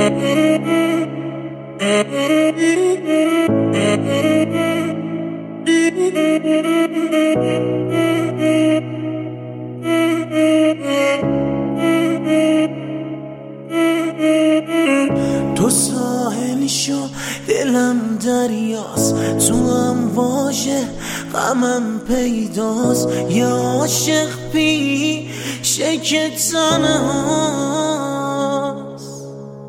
تو ساحلی شو دلم دریاست، تو هم واژه غمم پیداست. یه عاشق پیشه که تنهاست،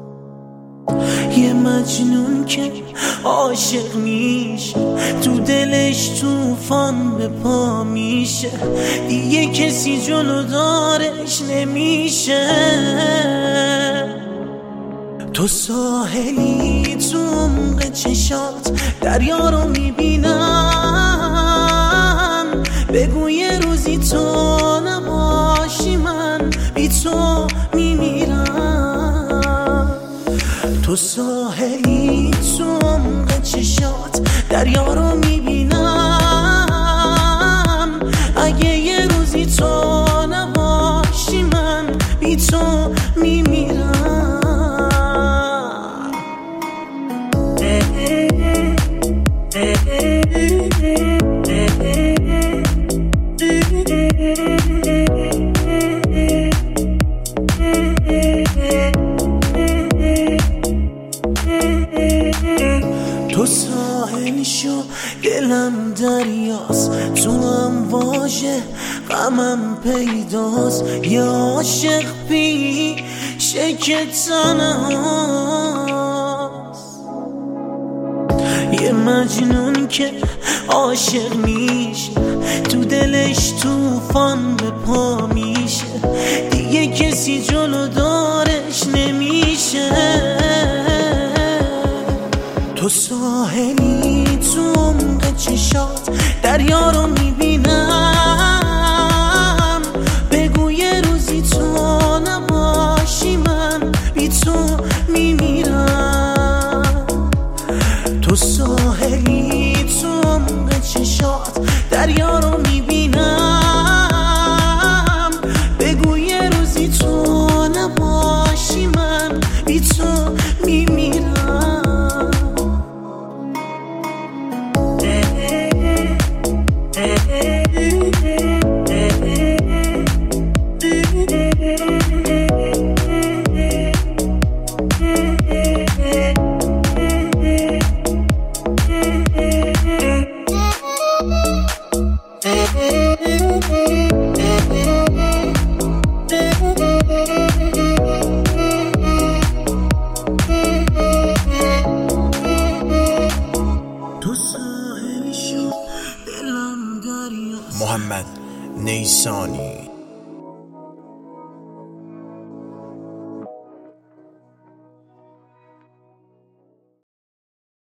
یه مجنون که عاشق میشه، تو دلش توفان به پا میشه، دیگه کسی جلو دارش نمیشه. تو ساحلی تو عمق چشات دریا رو میبینم، بگو یه روزی تو نباشی من بی تو میمیرم. تو ساحلی تو عمق چشات دریا رو میبینم، اگه یه روزی تو نباشی من بی تو میمیرم. تو ساحلی شو دلم دریاست، تو هم واژه غمم پیداست. یه عاشق پیشه که تنهاست، یه مجنون که عاشق میشه، تو دلش توفان به پا میشه، دیگه کسی جلو دارش نمیشه. تو ساحلی تو عمق چشات دریا رو میبینم، بگو یه روزی تو نباشی من بی تو میمیرم. تو ساحلی تو عمق چشات دریا رو میبینم، بگو یه روزی تو نباشی من بی تو میمیرم. محمد نیسانی.